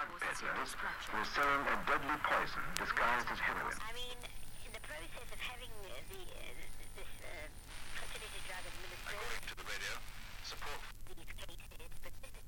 drug peddlers were selling a deadly poison disguised as heroin. I mean, in the process of having this facility drug administered... According to the radio, support... ...these cases, but this is...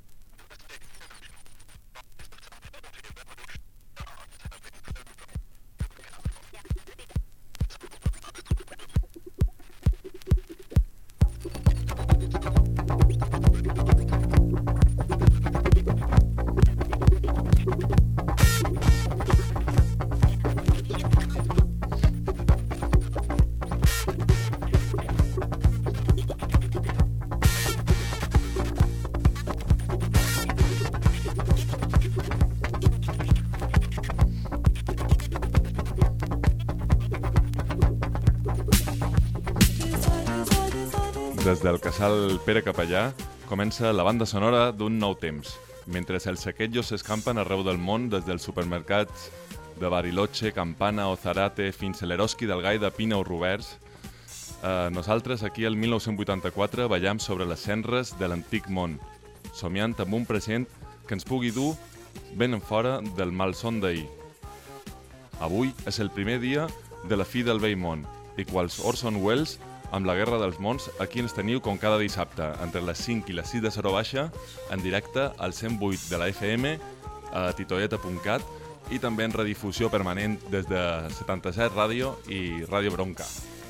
Des del casal Pere Capellà comença la banda sonora d'un nou temps, mentre els saquejos s'escampen arreu del món des dels supermercats de Bariloche, Campana o Zarate fins a l'Eroski del Gai de Pina o Roberts. Nosaltres aquí el 1984 ballam sobre les cendres de l'antic món, somiant amb un present que ens pugui dur ben en fora del malson d'ahir. Avui és el primer dia de la fi del vell món i quals Orson Welles amb la Guerra dels Mons, aquí ens teniu com cada dissabte, entre les 5 i les 6 de Zero Baixa, en directe al 108 de la FM, a titoeta.cat, i també en redifusió permanent des de 77 Ràdio i Ràdio Bronca.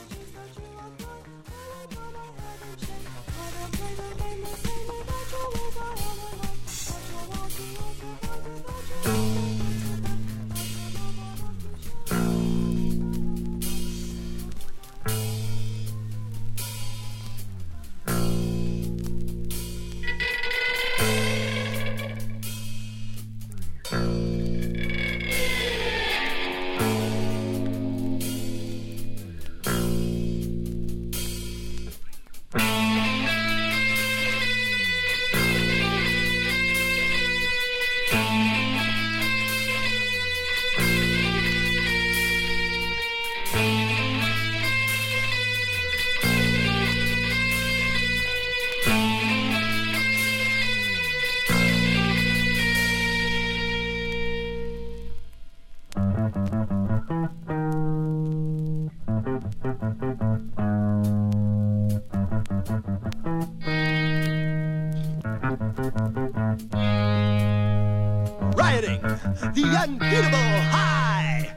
The unbeatable high.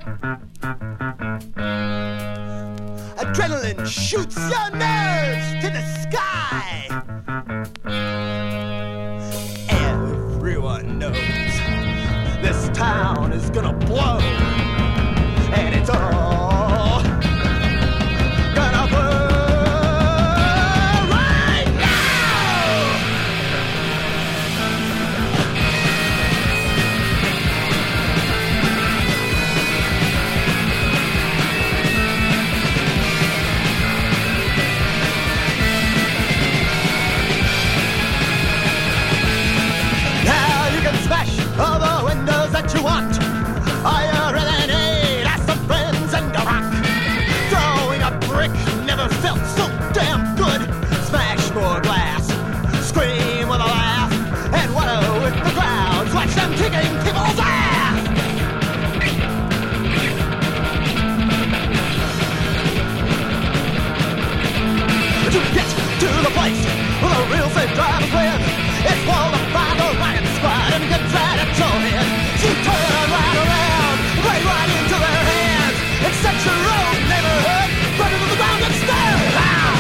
Adrenaline shoots your nerves to the sky. Everyone knows this town is gonna blow, and it's all gonna blow right now. All the windows that you want. Fire and aid, ask some friends and a rock. Throwing a brick never felt so damn good. Smash more glass, scream with a laugh, and wallow with the crowds. Watch them kicking people's ass. To get to the place where the real safe drivers live, it's walled by the riot squad and get right at your head. So turn right around, right into their hands, and set your own neighborhood, burn it to the ground and stand.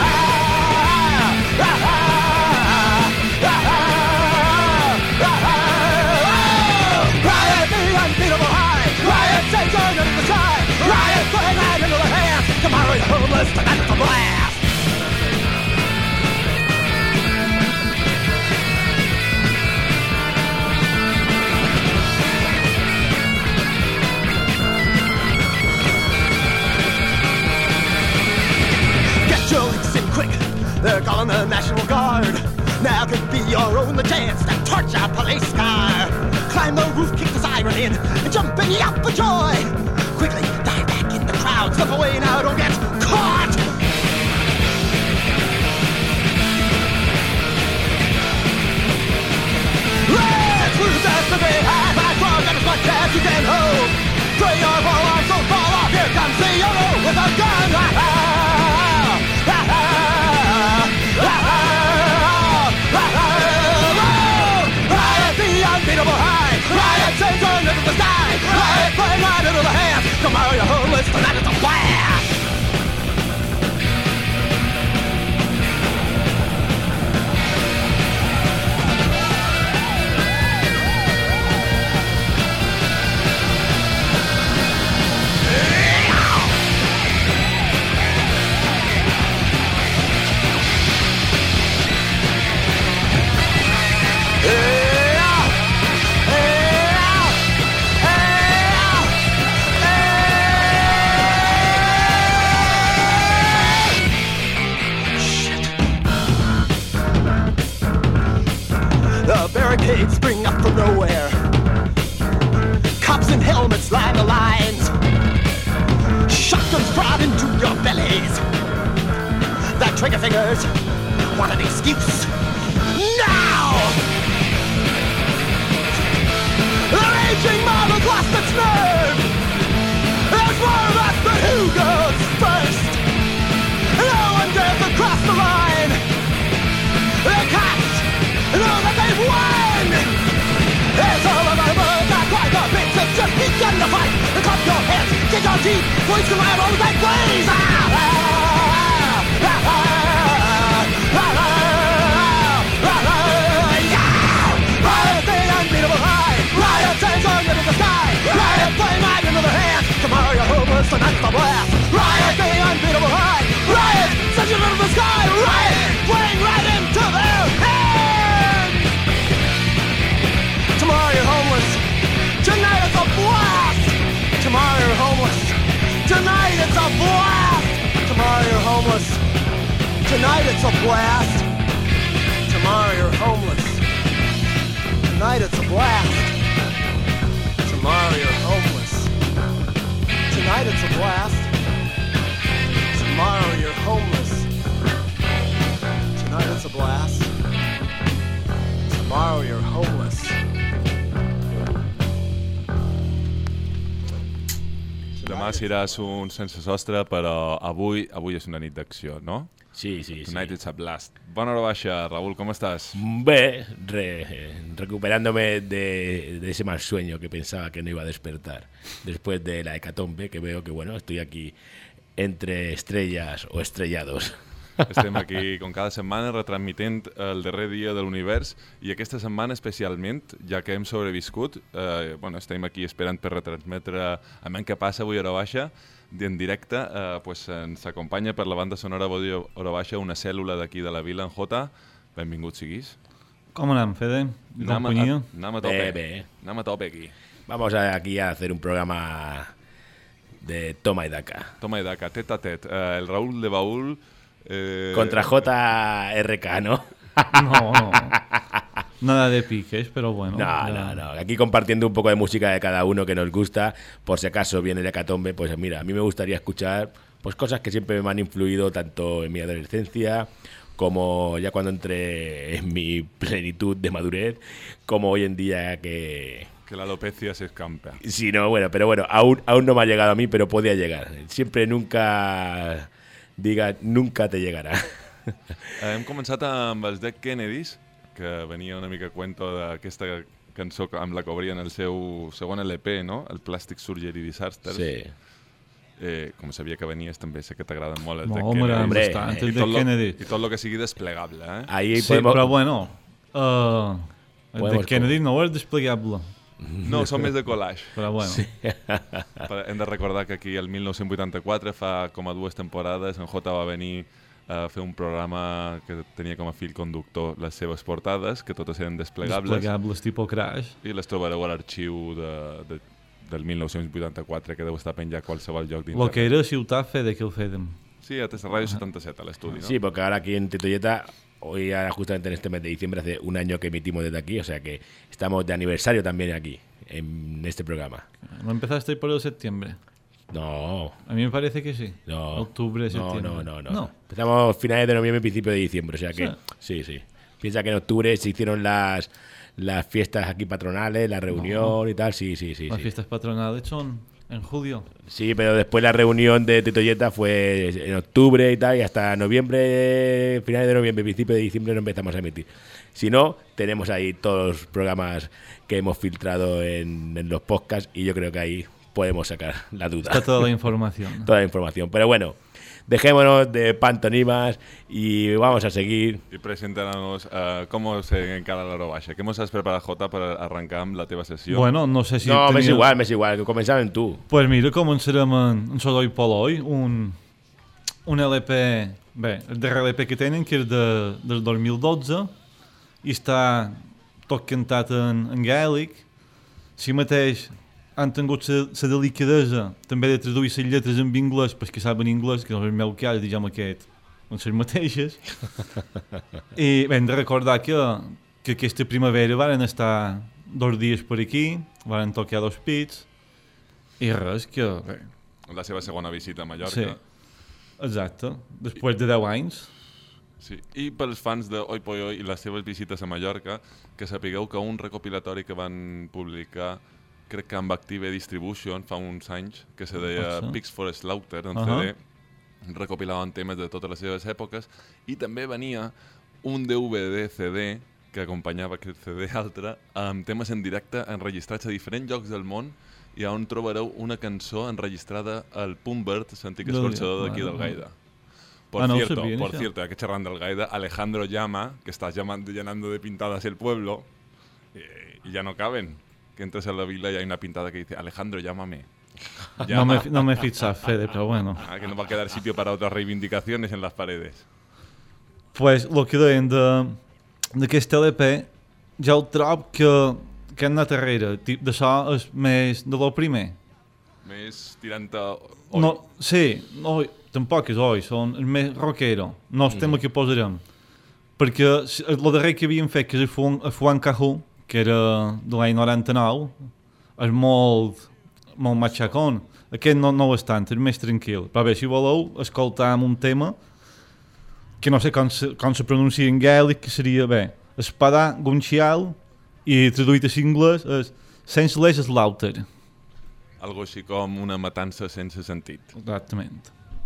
Riot the unbeatable high, riot takes on into the sky, riot putting right into the hands. Tomorrow you're homeless, tonight it's a blast. They're calling the National Guard. Now could be your only chance to torch a police car. Climb the roof, kick the siren in, and jump and yelp for joy. Quickly dive back in the crowd, slip away now, don't get caught. Let's lose us to be high, high, strong, unbeatable high. Riot chains on into the sky. Riot flame right into the hands. Tomorrow you're homeless, tonight it's a blast. Barricades spring up from nowhere. Cops in helmets line the lines. Shotguns prod into your bellies. The trigger fingers want an excuse. Now! The raging mob has lost its nerve. There's more of us, but who goes first? No one dares to cross the line. The cops know that they've won! It's all about birds, I cry the bits, it's just begun to fight! Clap your hands, get your teeth, voice the rivals like blaze! Riot thing unbeatable high! Riot chains on into the sky! Riot flame right into the hands! Tomorrow you're homeless, tonight's the blast! Riot thing unbeatable high! Riot such into the sky! Riot flame right into their hands! Tomorrow you're homeless. Tonight it's a blast. Tomorrow you're homeless. Tonight it's a blast. Tomorrow you're homeless. Tonight it's a blast. Tomorrow you're homeless. Tonight it's a blast. Tomorrow you're homeless. Tonight it's a blast. Tomorrow you're homeless. Tonight it's a blast. Tomorrow you're homeless. Demà seràs un sense sostre, però avui és una nit d'acció, no? Sí, sí, sí. Tonight it's a blast. Bona hora baixa, Raúl, ¿cómo estás? Bé, recuperándome de ese mal sueño que pensaba que no iba a despertar después de la hecatombe, que veo que, bueno, estoy aquí entre estrellas o estrellados. Estem aquí, com cada setmana, retransmitent el darrer dia de l'univers i aquesta setmana especialment, ja que hem sobreviscut, estem aquí esperant per retransmetre a ment que passa avui a Hora Baixa, en directe, ens acompanya per la banda sonora avui a Hora Baixa una cèl·lula d'aquí de la vila, en Jota. Benvingut siguis. Com anem, Fede? Compañía? Anem a tope. Bé. Anem a tope aquí. Vamos aquí a hacer un programa de toma y daca. Toma y daca, tet a tet. El Raúl de Baúl... Contra JRK, ¿no? No. Nada de piques, pero bueno. No. Aquí compartiendo un poco de música de cada uno que nos gusta. Por si acaso viene el hecatombe, pues mira, a mí me gustaría escuchar pues cosas que siempre me han influido tanto en mi adolescencia como ya cuando entré en mi plenitud de madurez, como hoy en día que la alopecia se escampa. Sí, no, pero bueno, aún no me ha llegado a mí, pero podía llegar. Siempre nunca te llegarà. Hem començat amb els Dead Kennedys, que venia una mica a cuento d'aquesta cançó amb la que obrien el seu segon LP, no? El Plastic Surgery Disasters. Sí. Com sabia que venies, també sé que t'agraden molt els Dead Kennedys. Hombre, els Dead Kennedys. I tot el que sigui desplegable, eh? Ahí sí, podemos... però bueno, el Dead Kennedy no és desplegable. No, són més de collage. Però bueno. Sí. Hem de recordar que aquí el 1984, fa com a 2 temporades, en Jota va venir a fer un programa que tenia com a fil conductor les seves portades, que totes eren desplegables. Desplegables tipus Crash. I les trobareu a l'arxiu del 1984, que deu estar penjat a qualsevol lloc d'internet. Lo que era Ciutat Fede, que ho fèiem. Sí, a Radio 77, al estudio, ¿no? Sí, porque ahora aquí en Tetoyeta, hoy justamente en este mes de diciembre, hace un año que emitimos desde aquí, o sea que estamos de aniversario también aquí, en este programa. ¿No empezaste por el septiembre? No. A mí me parece que sí. No. Octubre, septiembre. No. Empezamos finales de noviembre, principio de diciembre, o sea que sí. Piensa que en octubre se hicieron las fiestas aquí patronales, la reunión y tal, sí. Las fiestas patronales son En julio. Sí, pero después la reunión de Tetoyeta fue en octubre y tal, y hasta noviembre, finales de noviembre, principio de diciembre no empezamos a emitir. Si no, tenemos ahí todos los programas que hemos filtrado en los podcasts y yo creo que ahí podemos sacar la duda. Está toda la información. Toda la información. Pero bueno, dejémonos de pantomimas y vamos a seguir. Y preséntanos cómo se encara l'hora baixa. Què mos has preparat, Jota, per arrencar amb la teva sessió? Bueno, no sé si... No, tenia... m'és igual, que començàvem tu. Pues mira, començarem en Sodoi Poloi, un LP, bé, el darrer LP que tenen, que és del 2012, i està tot cantat en gaèlic. Si mateix han tingut la delicadesa també de traduir les lletres en anglès, perquè saben anglès, que no és el meu cas, diguem aquest, en les mateixes. I bé, hem de recordar que aquesta primavera varen estar 2 dies per aquí, varen tocar 2 pits, i res, que... Bé, la seva segona visita a Mallorca. sí, exacte, després de 10 anys. Sí. I pels fans de Oi Poi Oi i les seves visites a Mallorca, que sapigueu que un recopilatori que van publicar, crec que amb Active Distribution fa uns anys, que se deia Pigs for Slaughter, en CD, recopilaven temes de totes les seves èpoques, i també venia un DVD-CD que acompanyava aquest CD altre, amb temes en directe enregistrats a diferents llocs del món, i on trobareu una cançó enregistrada al Pumbert, l'antic escorxador d'aquí del Gaida. Por cierto, aquí charlando del Gaida, Alejandro llama, que estás llenando de pintadas el pueblo, y ya no caben. Que entres a la vila y hay una pintada que dice, Alejandro, llámame. Llama. No me fixas, Fede, pero bueno. Que no va a quedar sitio para otras reivindicaciones en las paredes. Pues lo que deien d'aquest LP, ja el trob que han anat darrere. D'això és més de lo primer. Més tirant a... No, sí, no, tampoc és oi, són el més rockero. No és tema que posarem. Perquè el darrer que havíem fet, que és el Fuan Cajú, que era de l'any 99, és molt matxacón. Aquest no és tant, és més tranquil. Però bé, si voleu, escoltar un tema que no sé com se pronuncia en gaèlic, que seria, bé, Espadà Gunxial, i traduït a l'anglès és Senseless Slaughter. Algo així com una matança sense sentit. Exactament.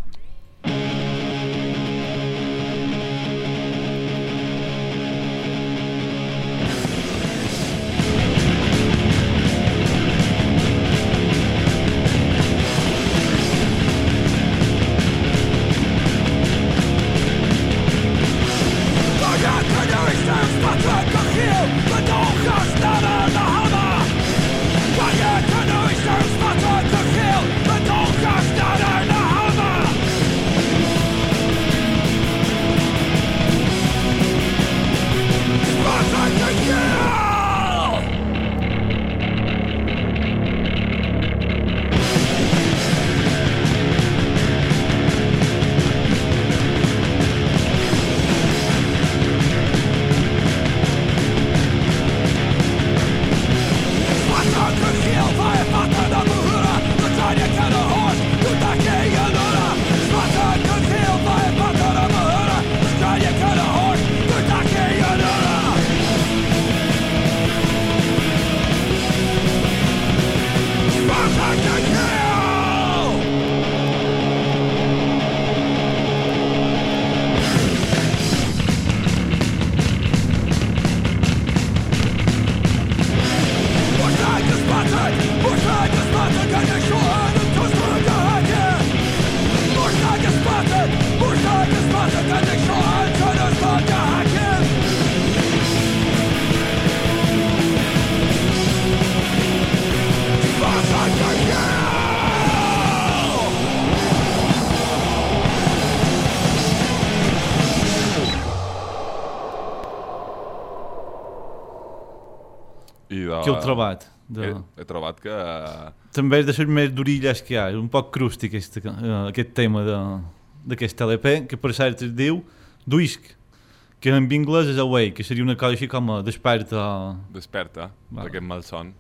Què heu trobat? He trobat que... També és de les més durilles que hi ha, és un poc crusti aquest tema d'aquest LP, que per cert es diu Duisc, que en anglès és Away, que seria una cosa així com desperta. Desperta, d'aquest malson.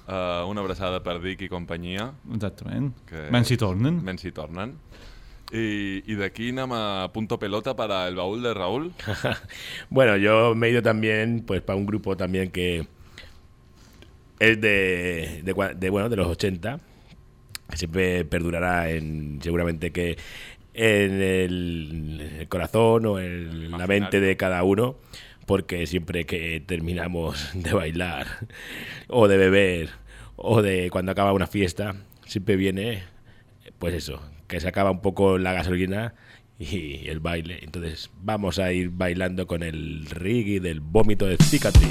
Una abraçada per Dick i companyia. Exactament, menys si tornen. Menys si tornen. Y de aquí anem a punto pelota para el baúl de Raúl. Bueno, yo me he ido también pues para un grupo también que es de los 80 que siempre perdurará seguramente que en el corazón o en la mente de cada uno, porque siempre que terminamos de bailar o de beber o de cuando acaba una fiesta, siempre viene, pues eso, que se acaba un poco la gasolina y el baile. Entonces vamos a ir bailando con el reggae del vómito de Cicatriz.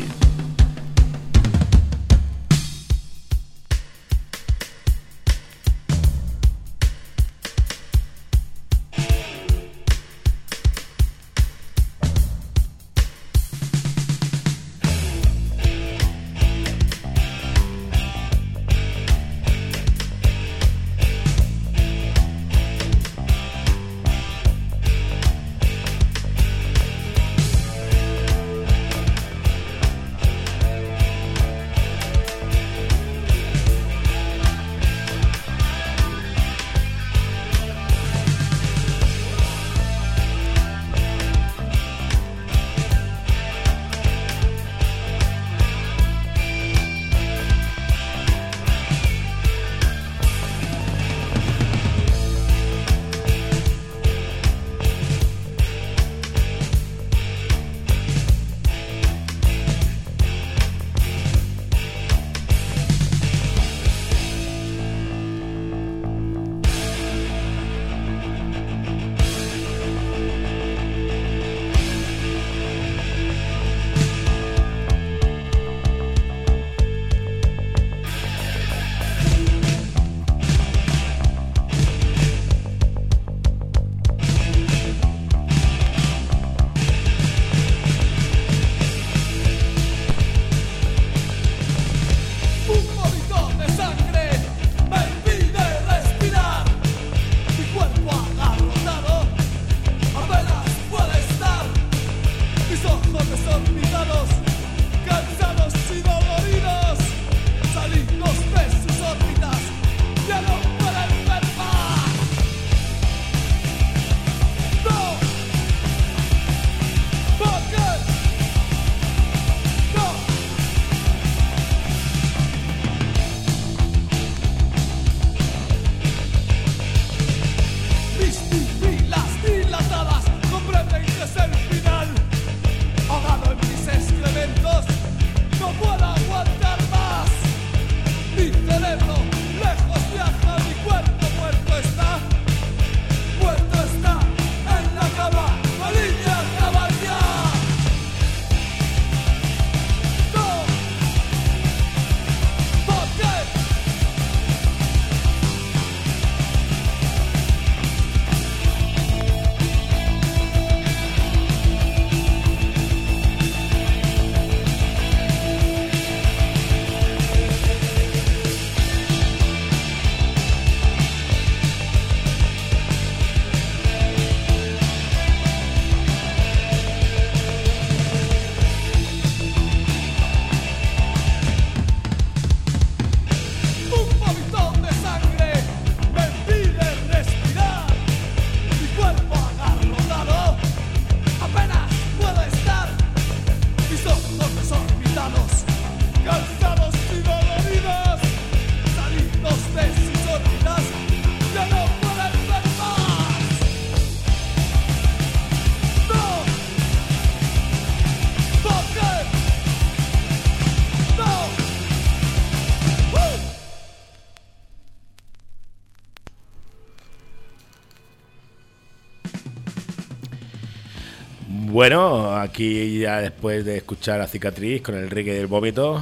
Bueno, aquí ya después de escuchar a Cicatriz con el reggae del vómito,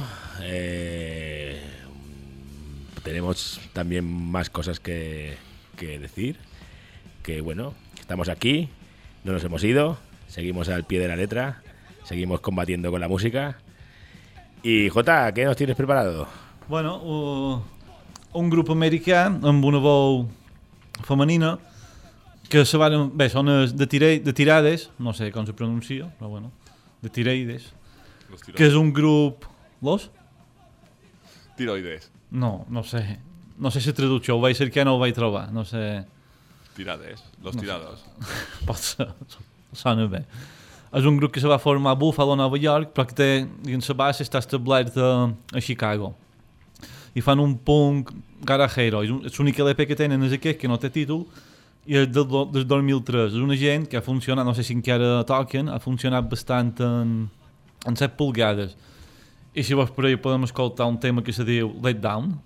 tenemos también más cosas que decir. Que bueno, estamos aquí, no nos hemos ido, seguimos al pie de la letra, seguimos combatiendo con la música. Y Jota, ¿qué nos tienes preparado? Bueno, un grup americà amb una veu femenina que se van... Bé, són de Tirades, no sé com se pronuncia, però bueno, de Tirades, que és un grup... Los? Tiroides. No sé. No sé si traducció, ho vaig cercar, no ho vaig trobar, no sé... Tirades, los tirados. Pot ser, sona bé. És un grup que se va formar a Buffalo, Nova York, però que té, diguem, la base està establert a Chicago. i fan un punk garajero. L'únic LP que tenen és aquest, que no té títol, i és del 2003. És una gent que ha funcionat, no sé si encara toquen, ha funcionat bastant en 7 polgades. I si vols per ahí podem escoltar un tema que se diu Let Down.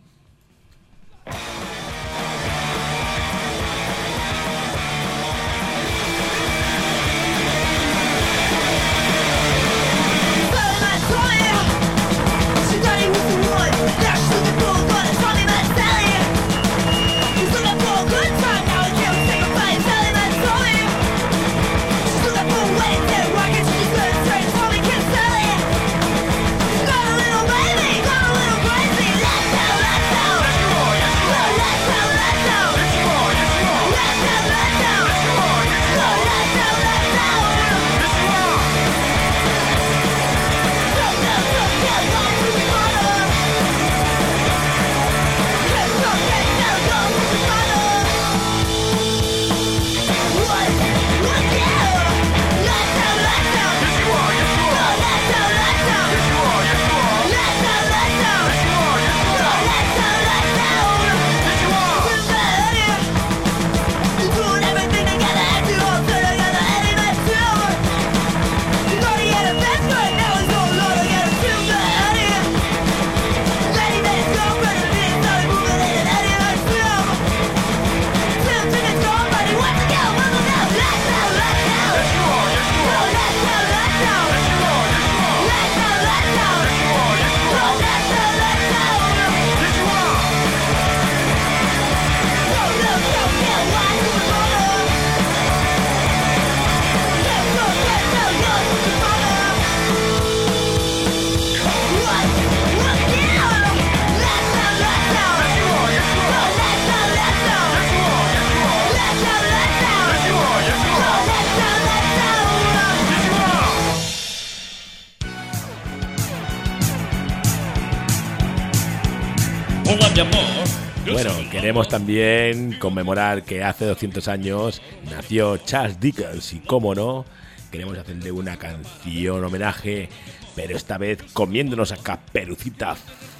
Bueno, queremos también conmemorar que hace 200 años nació Charles Dickens y, cómo no, queremos hacerle una canción homenaje, pero esta vez comiéndonos a Caperucita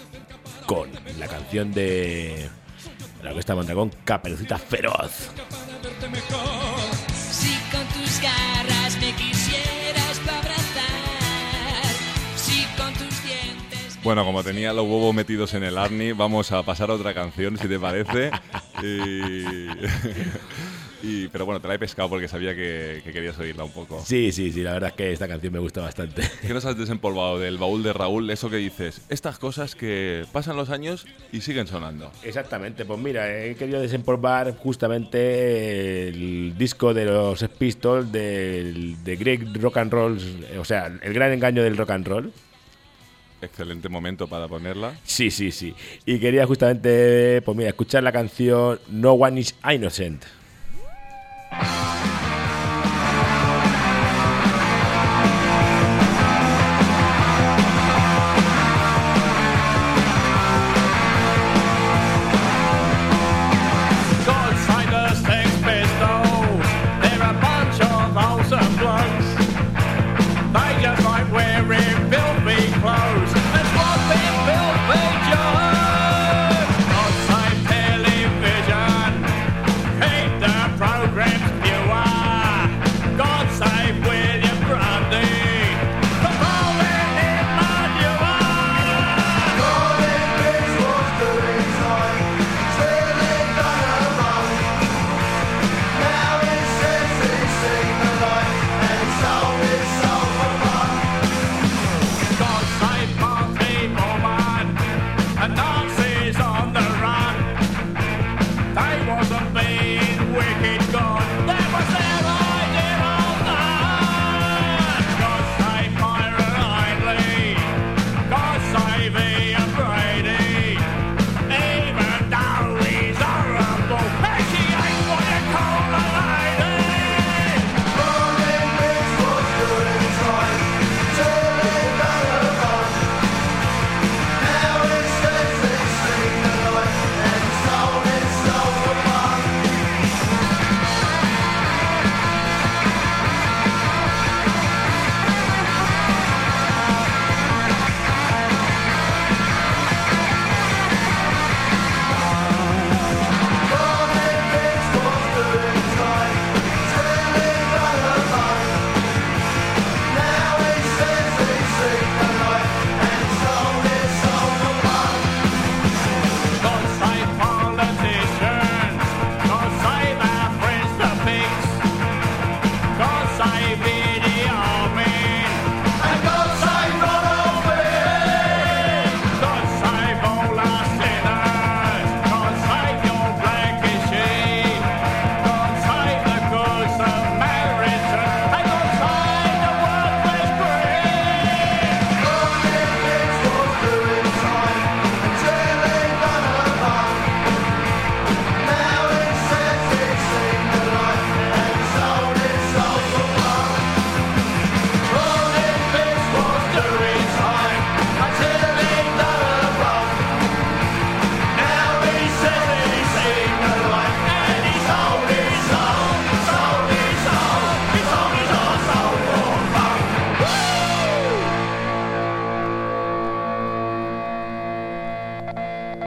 con la canción de la Orquesta Mondragón, Caperucita Feroz. Si con tus garras me quisieras pa' abrazar, si con tus dientes... Bueno, como tenía los huevos metidos en el Arni, vamos a pasar a otra canción, si te parece. Pero bueno, te la he pescado porque sabía que querías oírla un poco. Sí, la verdad es que esta canción me gusta bastante. ¿Qué nos has desempolvado del baúl de Raúl? Eso que dices, estas cosas que pasan los años y siguen sonando. Exactamente, pues mira, he querido desempolvar justamente el disco de los Sex Pistols de Great Rock and Roll, o sea, el gran engaño del rock and roll. Excelente momento para ponerla. Sí. Y quería justamente, pues mira, escuchar la canción No One is Innocent.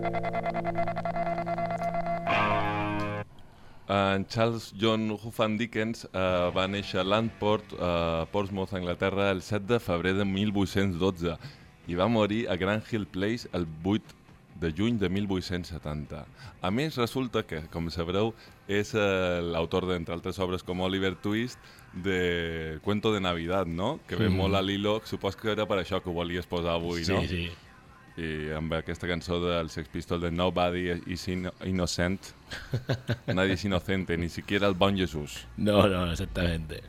En Charles John Huffam Dickens va néixer a Landport, Portsmouth, Anglaterra, el 7 de febrer de 1812 i va morir a Grand Hill Place el 8 de juny de 1870. A més, resulta que, com sabreu, és l'autor, d'entre altres obres com Oliver Twist, de Cuento de Navidad, no? Que ve molt a l'hilo, supos que era per això que ho volies posar avui, no? Sí, sí. I amb aquesta cançó dels Sex Pistols de Nobody is Innocent, nadie es inocente, ni siquiera el bon Jesús. No, exactamente.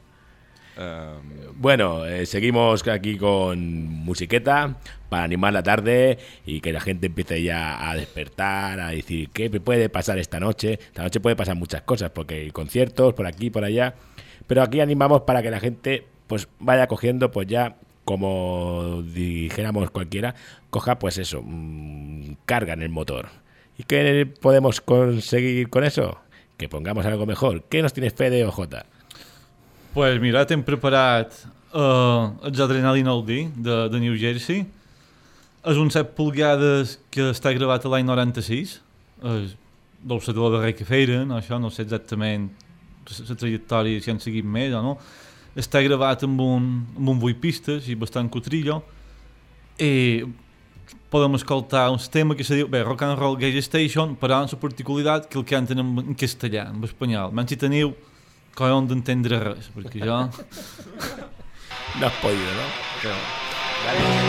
Bueno, seguimos aquí con musiqueta para animar la tarde y que la gente empiece ya a despertar, a decir qué puede pasar esta noche. Esta noche puede pasar muchas cosas porque hay conciertos por aquí, por allá, pero aquí animamos para que la gente pues vaya cogiendo pues ya, como dijéramos cualquiera, coja pues eso, carga en el motor. ¿Y qué podemos conseguir con eso? Que pongamos algo mejor. ¿Qué nos tienes, Fede o Jota? Pues mira, t'hem preparat els Adrenaline OD de New Jersey. És un 7 polgades que està gravat a l'any 96. Deu ser de la darrer que feren, això, no sé exactament la trajectòria, si han seguit més o no. Està gravat amb un 8 pistes i bastant cutrillo. I podem escoltar un tema que se diu, Rock and Roll Gas Station, però amb la particularitat que el canten en castellà, en espanyol. Menys si teniu collons d'entendre res, perquè jo... No has podido, ¿no? Claro.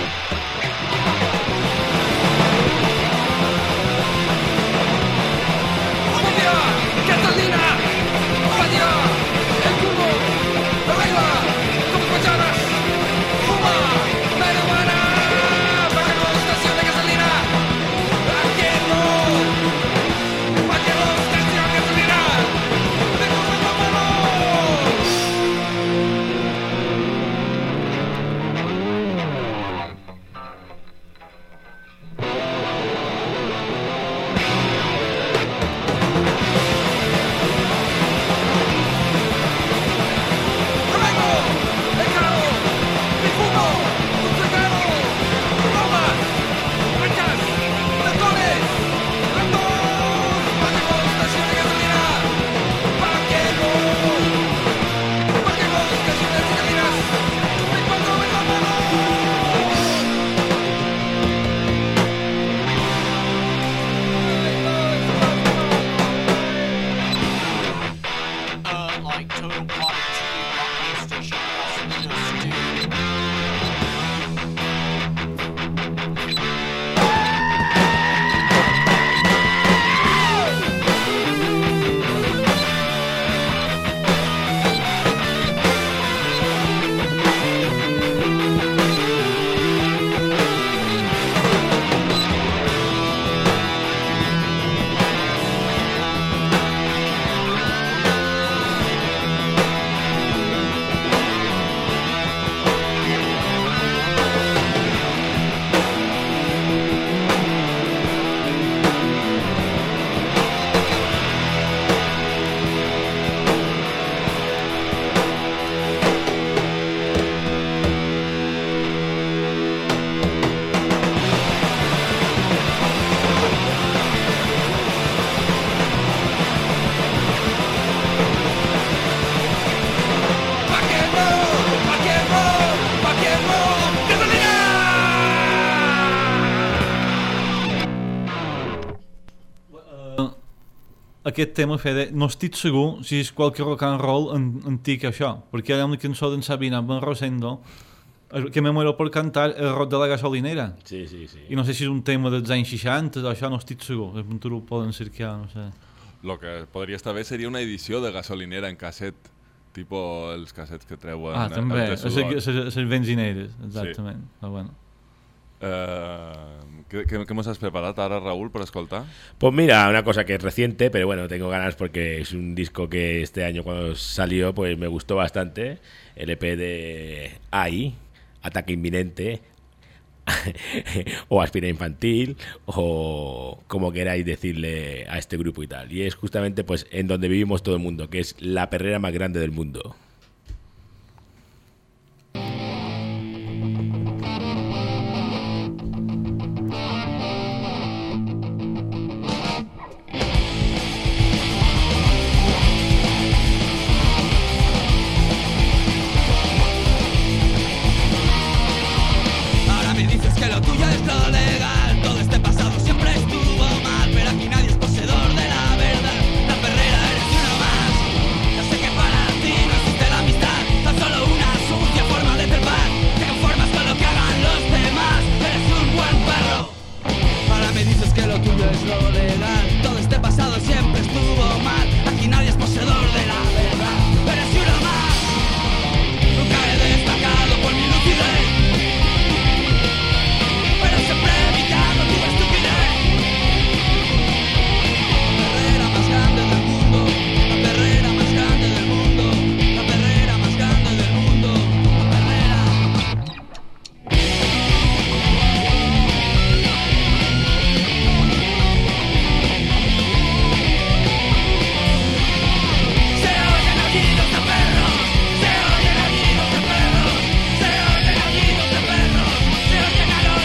Aquest tema, Fede, no estic segur si és qualque rock and roll antic això, perquè hi ha una cançó d'en Sabina Ben Rosendo que me muero por cantar el rock de la gasolinera. Sí. I no sé si és un tema dels anys 60 o això, no estic segur. Ho poden cercar, no sé. Lo que podria estar bé seria una edició de gasolinera en casset, tipo els cassets que treuen... Ah, també, les benzineres, exactament. Sí. Però bueno. ¿Qué nos has preparado ahora, Raúl, para escoltar? Pues mira, una cosa que es reciente, pero bueno, tengo ganas porque es un disco que este año cuando salió pues me gustó bastante. El EP de AI, Ataque Inminente, o Aspira Infantil, o como queráis decirle a este grupo y tal. Y es justamente pues en donde vivimos todo el mundo, que es la perrera más grande del mundo. que lo tuyo es lo legal. Todo este pasado siempre estuvo mal. Aquí nadie es poseedor de la verdad. Eres uno más. Nunca he destacado por mi lucidez, pero siempre he evitado tu estupidez. La perrera más grande del mundo, la perrera más grande del mundo, la perrera más grande del mundo, la perrera. Se oyen aullidos de perros, se oyen aullidos de perros, se oyen aullidos de perros, se oyen a lo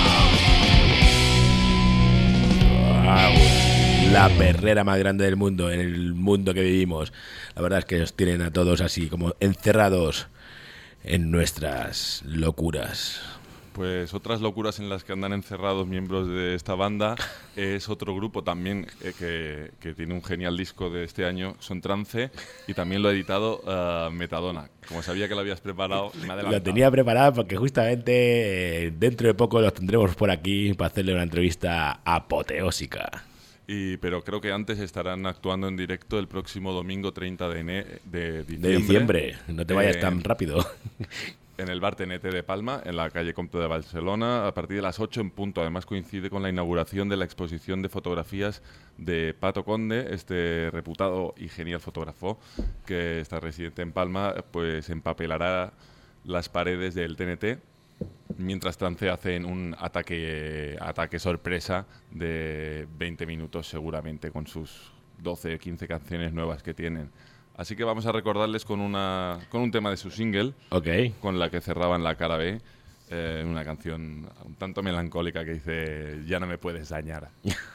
lejos. Guau. La perrera más grande del mundo, en el mundo que vivimos. La verdad es que os tienen a todos así, como encerrados en nuestras locuras. Pues otras locuras en las que andan encerrados miembros de esta banda es otro grupo también que tiene un genial disco de este año, son Trance, y también lo ha editado Metadona. Como sabía que lo habías preparado, me ha adelantado. Lo tenía preparado porque justamente dentro de poco los tendremos por aquí para hacerle una entrevista apoteósica. Pero creo que antes estarán actuando en directo el próximo domingo 30 de diciembre. No te vayas tan rápido. En el Bar Tenete de Palma, en la calle Comte de Barcelona, a partir de las 8 en punto. Además coincide con la inauguración de la exposición de fotografías de Pato Conde, este reputado y genial fotógrafo que está residente en Palma, pues empapelará las paredes del TNT, mientras Trance hacen un ataque sorpresa de 20 minutos seguramente, con sus 12 o 15 canciones nuevas que tienen. Así que vamos a recordarles con un tema de su single, Okay. con la que cerraban la cara B, una canción un tanto melancólica que dice: ya no me puedes dañar.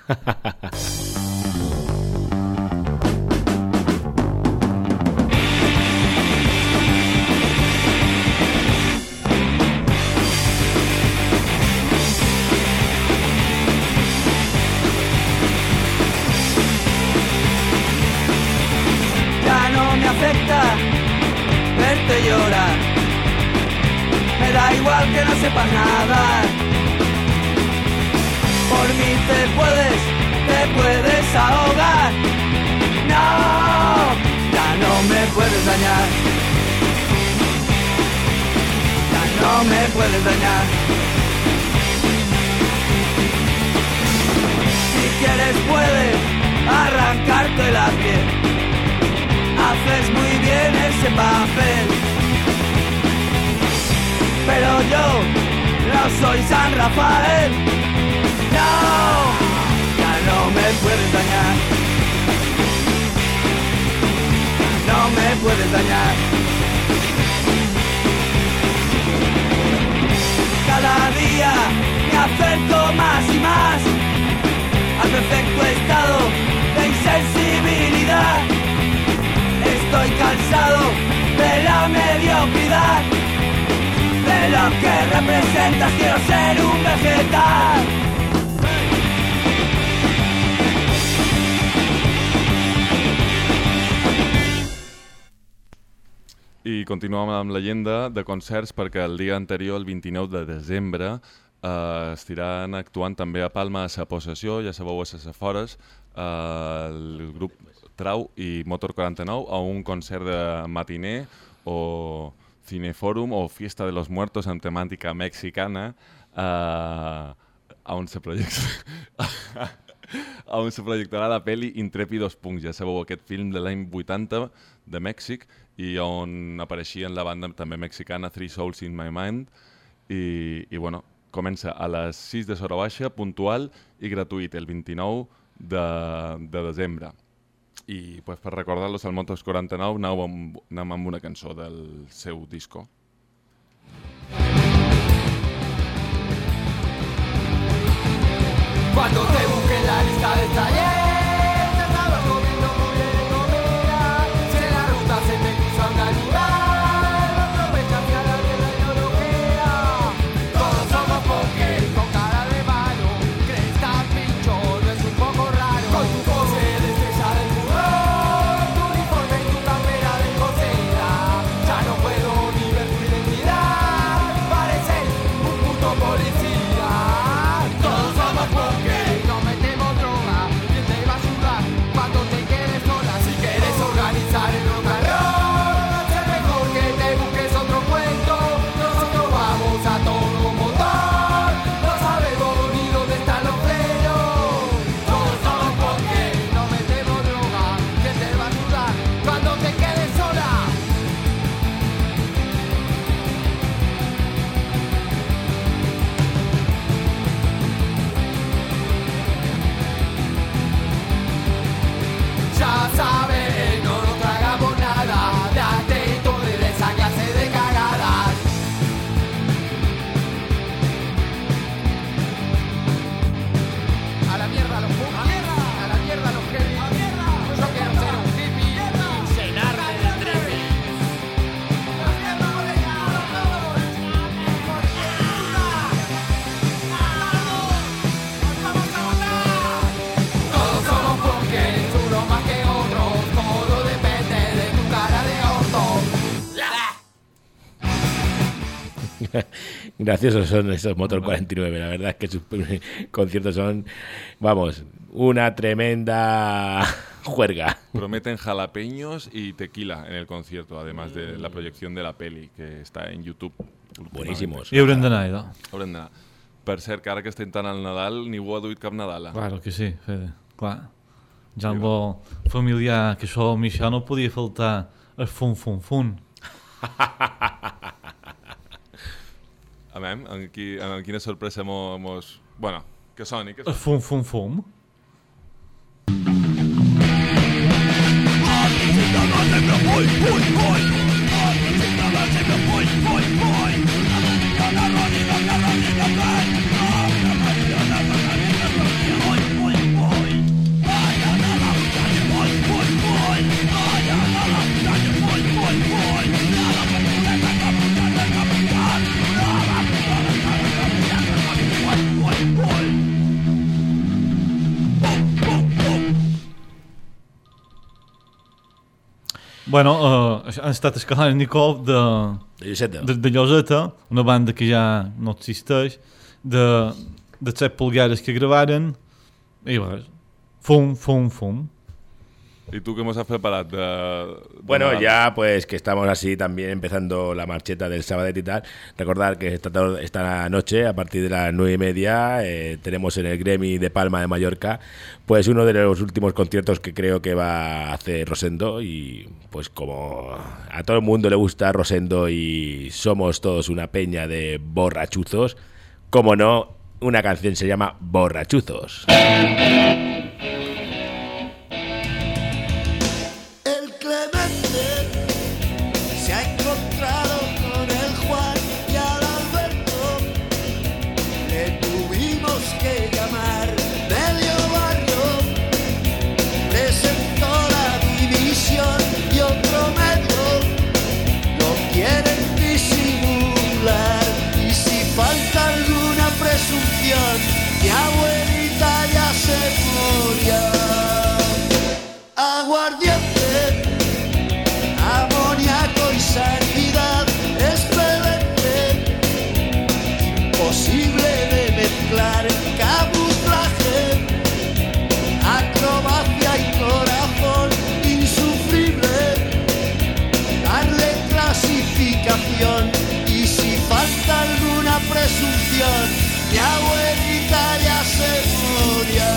Ya no me afecta verte llorar, me da igual que no sepas nada. Por mí te puedes ahogar. No, ya no me puedes dañar, ya no me puedes dañar. Si quieres puedes arrancarte la piel, haces muy bien ese papel, pero yo no soy San Rafael. No, ya no me puedes dañar, no me puedes dañar. Cada día me acerco más y más al perfecto estado de insensibilidad. Estoy cansado de la mediocridad, de lo que representas, quiero ser un vegetal. I continuem amb la llegenda de concerts, perquè el dia anterior, el 29 de desembre, estiran actuant també a Palma a sa possessió, ja sabeu, a ses afores, el grup Trau i Motor 49 a un concert de matiner o cineforum o fiesta de los muertos amb temàtica mexicana, on se projectarà la pel·li Intrépidos Punks, ja sabeu, aquest film de l'any 80 de Mèxic, i on apareixia en la banda també mexicana Three Souls in My Mind, i bueno, comença a les 6 de Sora Baixa, puntual i gratuït, el 29 de desembre. I pues, per recordar-los, al Motos 49 anem amb una cançó del seu disco. Cuando te busqué en la lista de taller, te estabas comiendo muy bien en comida. Si en la ruta se te cruzó un animal, aprovechaste a la mierda y no lo veas. Todos somos porque con cara de malo, crees tan pincho, no es un poco raro. Con tu pose de estrella del furor, tu uniforme y tu campera de cosera, ya no puedo ni verte Graciosos son esos Motor 49, la verdad es que sus conciertos son, vamos, una tremenda juerga. Prometen jalapeños y tequila en el concierto, además de la proyección de la peli, que està en YouTube. Buenísimos. I haurem d'anar, idò. Haurem d'anar. Per cert, que ara que estem tant al Nadal, ningú ha duit cap Nadala. Claro que sí, Fede, clar. Ja amb el familiar que som i això no podia faltar el fun. A veure, en quina sorpresa mos... Bueno, que soni, que El soni. fum. Bueno, han estat els Kalashnikov de Lloseta, una banda que ja no existeix, de 7 polgares que gravaren, i res, fum. ¿Y tú qué hemos preparado? Bueno, ya pues que estamos así también empezando la marcheta del sábado y tal. Recordar que esta noche, a partir de las 9:30, tenemos en el Gremi de Palma de Mallorca pues uno de los últimos conciertos que creo que va a hacer Rosendo. Y pues como a todo el mundo le gusta Rosendo y somos todos una peña de borrachuzos, como no, una canción se llama Borrachuzos. Mi abuelita ya se murió. Aguardiente, amoníaco y sanidad, expelente, imposible de mezclar, camuflaje, acrobacia y corazón, insufrible, darle clasificación, y si falta alguna presunción, mi abuelita ya se murió.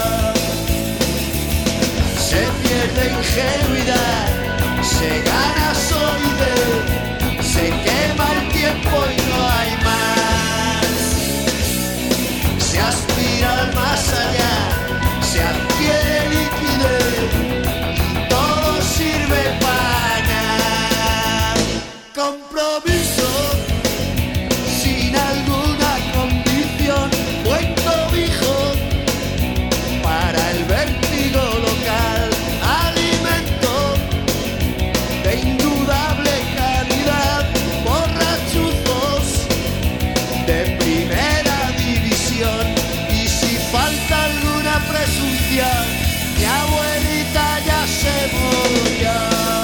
Se pierde ingenuidad, se gana solidez, se quema el tiempo y no hay más. Se aspira al más allá, se adquiere liquidez y todo sirve para nada. Compromiso sin alguna condición, buen cobijo para el vértigo local, alimento de indudable calidad, borrachuzos de primera división, y si falta alguna presunción, mi abuelita ya se murió.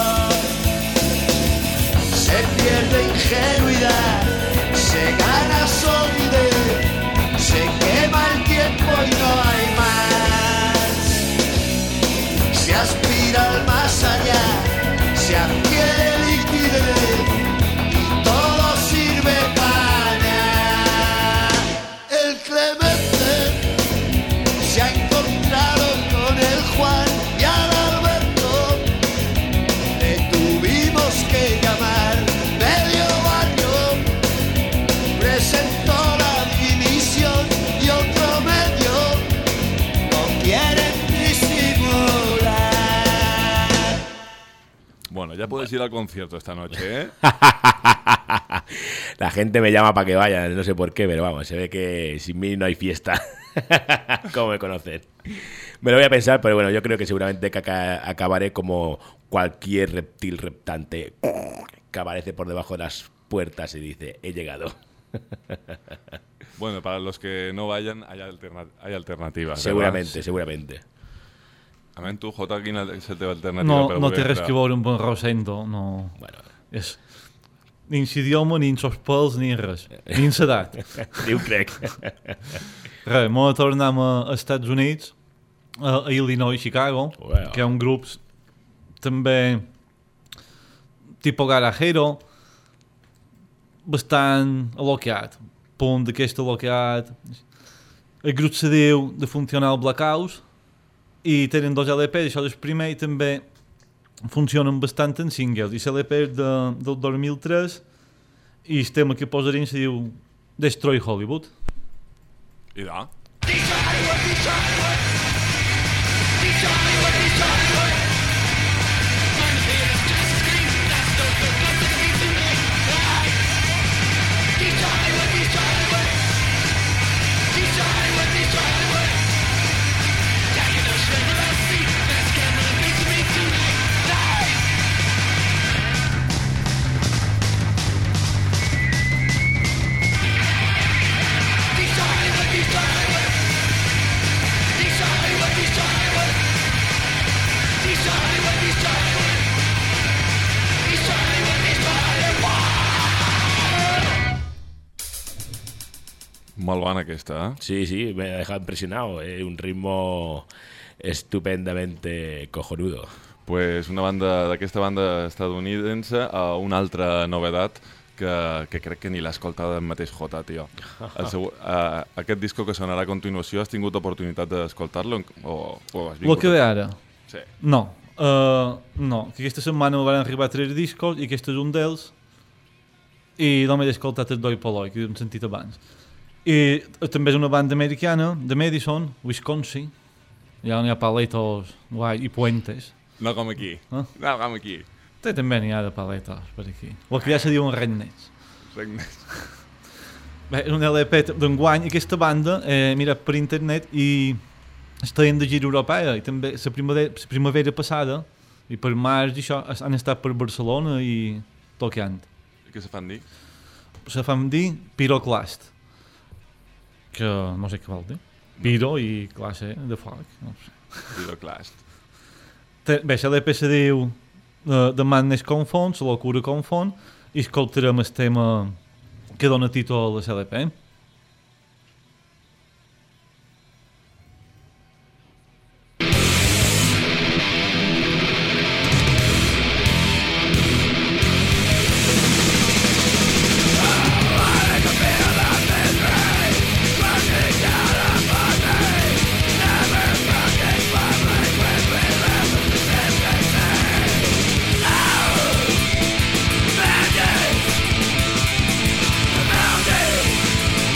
Se pierde ingenuidad, se gana solidez, se quema el tiempo y no hay más. Se aspira al más allá, se adquiere liquidez y todo sirve para nada. El Clemente se ha encontrado con el Juan y al Alberto le tuvimos que llamar. Medio barrio presentó la división y otro medio no quieren disimular. Bueno, ya puedes ir al concierto esta noche, ¿eh? La gente me llama para que vaya, no sé por qué, pero vamos, se ve que sin mí no hay fiesta. ¿Cómo me conocen? Me lo voy a pensar, pero bueno, yo creo que seguramente que acabaré como cualquier reptil reptante que aparece por debajo de las puertas y dice, he llegado. Bueno, para los que no vayan, hay alternativas. Seguramente, seguramente. A veure, tu, Jota, quina és la teva alternativa? No té res que veure amb en Rosendo, no. Bueno, És ni en l'idioma, ni en els pèls, ni en res. Ni en l'edat. Ni ho crec. Res, m'ho tornem als Estats Units, a Illinois, Chicago, Wow. que hi ha un grup també tipus garajero, bastant aloquiat. Punt d'aquest aloquiat. El grup se diu The Functional Blackhouse i tenen 2 LPs, això és el primer, i també funcionen bastant en singles. I l'LP és del 2003 i el tema que posarem se diu Destroy Hollywood. I da. Molt bona aquesta, eh? Sí, sí, me ha dejado impresionado. Un ritmo estupendamente cojonudo. Pues una banda d'aquesta banda estadounidense a una altra novedat que crec que ni l'ha escoltat el mateix Jota, tio. Aquest disco que sonarà a continuació, has tingut oportunitat d'escoltar-lo o has Lo que ve ara? Sí. No. No, que aquesta setmana van arribar 3 discos i aquest és un d'ells i només he escoltat el Doi Poloi, que hem sentit abans. I també és una banda americana de Madison, Wisconsin. Ja n'hi ha paletos guai i puentes. No com aquí. Ah. No com aquí. També n'hi ha de paletos per aquí. El que ja se diuen rednecks. Bé, és un LP d'enguany i aquesta banda he mirat per internet i estaven de gira europea i també la primavera passada i per març i això han estat per Barcelona i tocant. I què se fan dir? Se fan dir Pyroclast, que no sé què vol dir. Piro i classe de foc. No sé. Pyroclast. Bé, l'EP se diu The Madness Confon, la locura confon, i escoltarem el tema que dona títol a l'EP. Madness!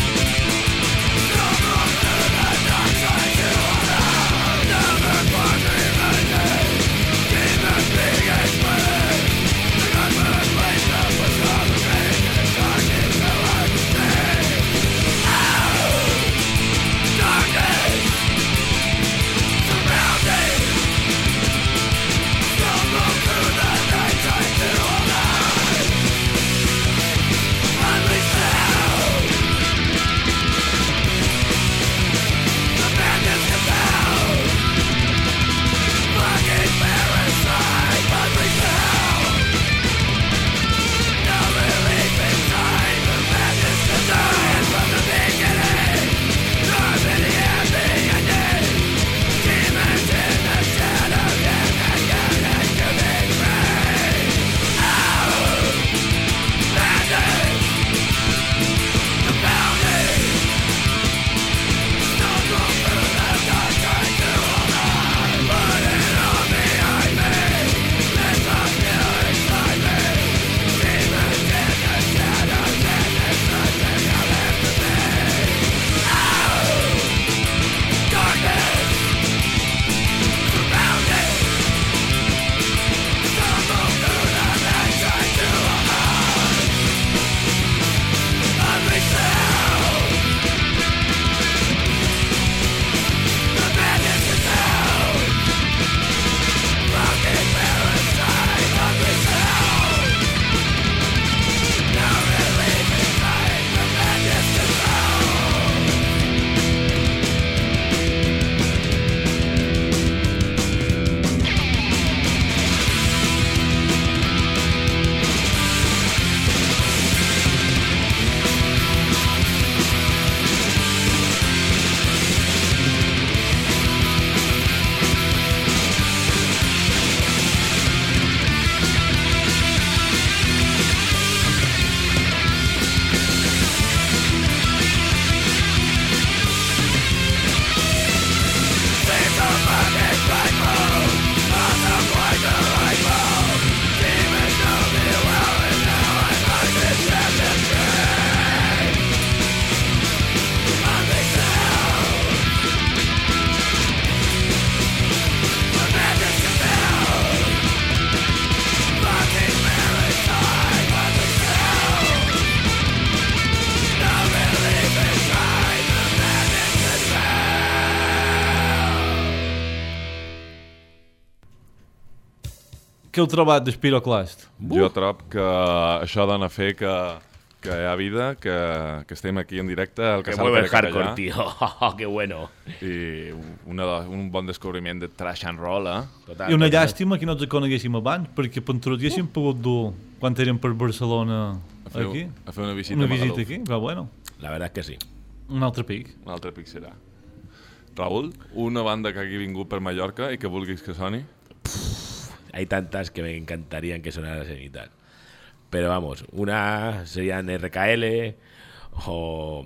Què heu trobat d'Espiroclast? Jo trob que això dona fer que hi ha vida, que estem aquí en directe al Que Casal mueve el Pere hardcore, Capellà. tío. Qué bueno. I un bon descobriment de trash and roll, eh? Total, I una total. llàstima que no ens coneguéssim abans, perquè Pentrut haguéssim pogut dur, quan érem per Barcelona, aquí, A fer una visita una a visita Magaluf. aquí, però bueno, La verdad es que sí. un altre pic. Un altre pic serà. Raül, una banda que hagi vingut per Mallorca i que vulguis que soni? Hay tantas que me encantarían que sonaran y tal. Pero vamos, una serían RKL o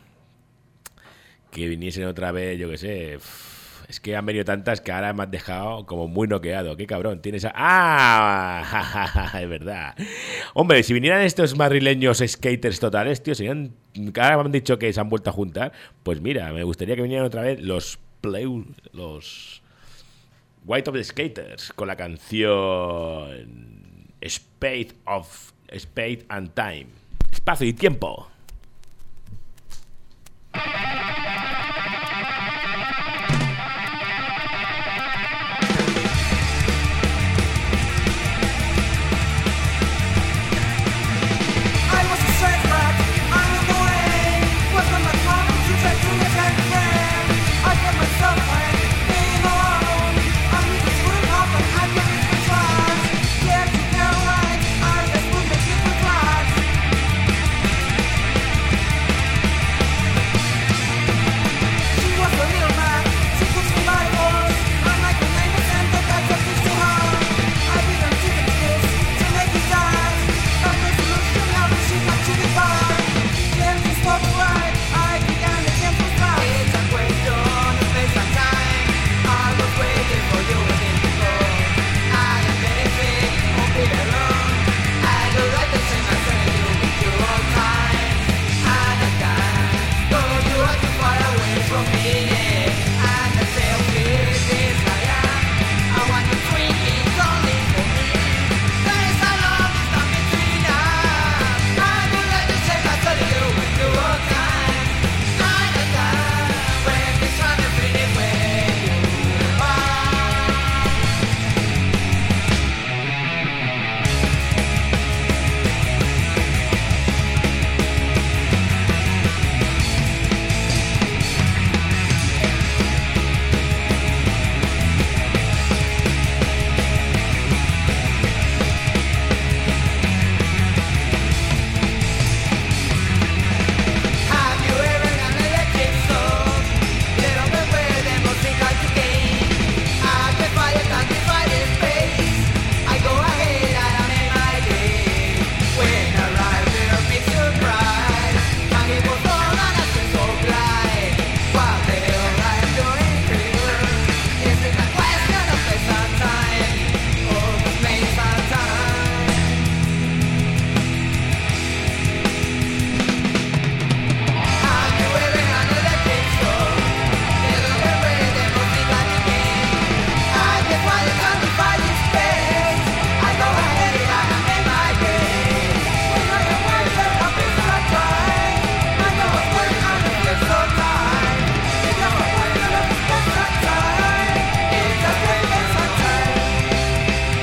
que viniesen otra vez, yo qué sé. Es que han venido tantas que ahora me has dejado como muy noqueado. Qué cabrón, tienes a... ¡Ah! Es verdad. Hombre, si vinieran estos madrileños skaters totales, tío, serían... Ahora me han dicho que se han vuelto a juntar. Pues mira, me gustaría que vinieran otra vez los White of the Skaters con la canción Spade and Time. Espacio y tiempo. I was a straight rat, I'm on the way. Wasn't my time to take to the again. I get myself away, being alone. I'm just putting up and I get it for twice. Yeah, you know right, I just put the kid for twice. She was a little man, she puts me by force. I'm like the name is and the guy just is too hard. I didn't see the kiss to make it die. But the solution now is she got to the bar. Then she spoke right, I began to get to start. It's a question of space and time. I was waiting for you in the door. I am anything, won't be alone. I do right the same as when you with your own time. And I can't, though you are too far away from me. And I still feel this I am. I want to drink it only for me. There is a love is not between us. I do right the same as when you with your own time. And I can't, when this one is really where you are. Have you ever done an electric stove? Little bit where the música to gain. I can find it, can't find it space. I go ahead and I'm in my day. When I arrive, there'll be surprise. And it was all on a so bright. What the hell I'm doing here? Is it a question of place and time? Or the space and time? Have you ever had an electric stove? Little bit where the música to gain. I can find it, can't find it space. I go ahead and I'm in my day. When I am wiser, I'll be so tight. I know what's going on, it feels so tight. You know what's going on, it feels so tight. It's a great place of time.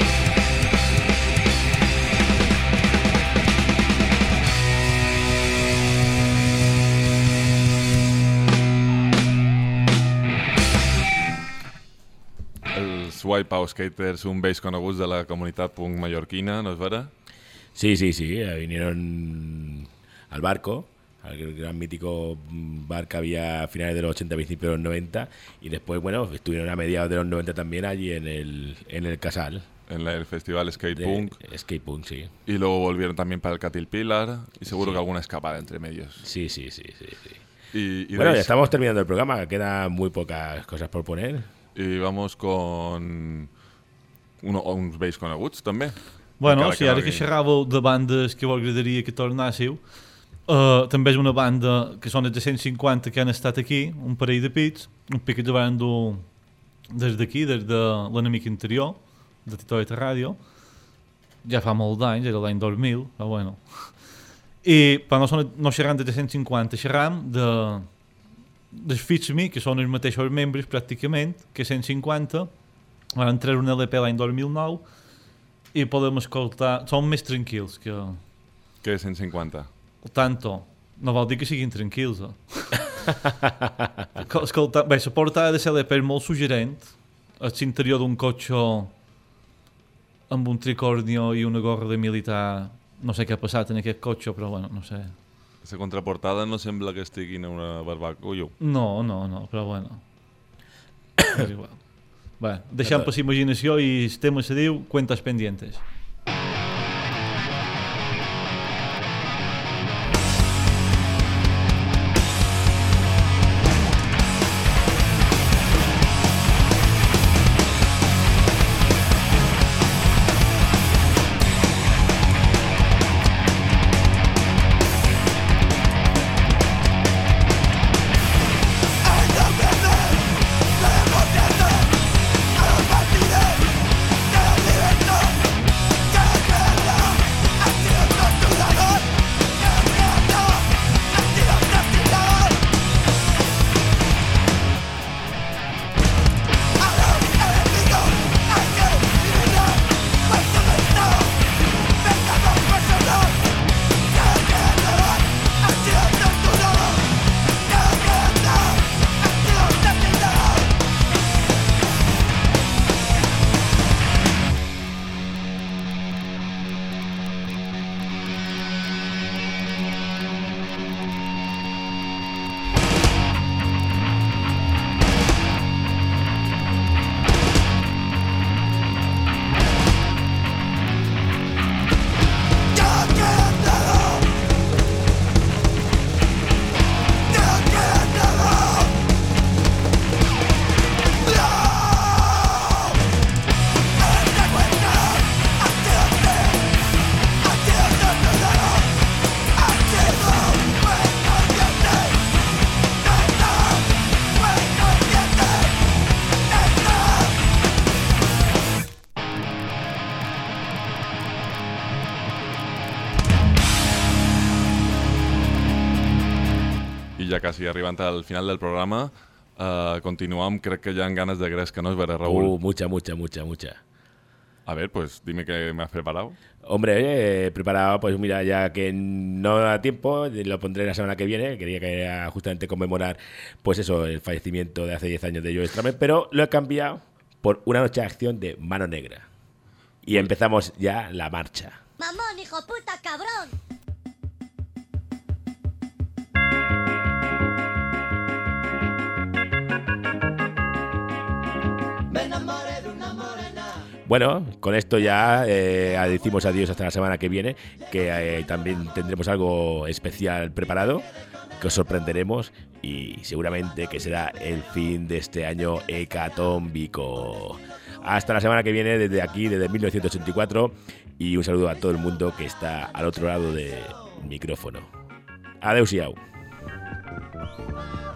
Els Wipeout Skaters, un vells coneguts de la comunitat punk mallorquina, no és vera? Sí, sí, sí. Vinieron al barco, al gran mítico bar que había a finales de los 80, principios de los 90. Y después, bueno, estuvieron a mediados de los 90 también allí en el Casal. En el festival Skate de Punk. Skate Punk, sí. Y luego volvieron también para el Caterpillar. Y seguro Sí. que alguna escapada entre medios. Sí, sí, sí, sí, sí. Y Bueno, de ya ahí- estamos terminando el programa. Quedan muy pocas cosas por poner. Y vamos con uns vells coneguts, també. Bueno, Encara sí, no ara que vinguin. xerràveu de bandes que vos agradaria que tornássiu, també és una banda que són els de 150 que han estat aquí, un parell de pits, un pic que van dur des d'aquí, des de l'enemic interior, de Titoeta Ràdio, ja fa molts d'anys, era l'any 2000, però bueno. Però no xerram de 150, xerram dels Fits Me, que són els mateixos membres pràcticament, que 150, van treure un LP l'any 2009, i podem escoltar... Són més tranquils que... Que 150. Tanto. No vol dir que siguin tranquils, Escolta, bé, la portada de l'EP és molt suggerent. És l'interior d'un cotxe amb un tricornio i una gorra de militar. No sé què ha passat en aquest cotxe, però bueno, no sé. La contraportada no sembla que estiguin a una barbacoa. No, però bueno. És igual. Bé, deixem per l'imaginació i el tema se diu Cuentas pendientes. Ja quasi arribant al final del programa, continuam, crec que ya han ganas de gresca, ¿no? Es verdad, Raúl. Mucha. A ver, pues dime qué me has preparado. Hombre, preparado, pues mira, ya que no da tiempo, lo pondré la semana que viene, quería que era justamente conmemorar, pues eso, el fallecimiento de hace 10 años de Joe Strummer, pero lo he cambiado por Una noche de acción de Mano Negra. Y empezamos ya la marcha. Mamón, hijo puta, cabrón. Bueno, con esto ya decimos adiós hasta la semana que viene, que también tendremos algo especial preparado, que os sorprenderemos y seguramente que será el fin de este año hecatómbico. Hasta la semana que viene, desde aquí, desde 1984, y un saludo a todo el mundo que está al otro lado del micrófono. Adeu-siau.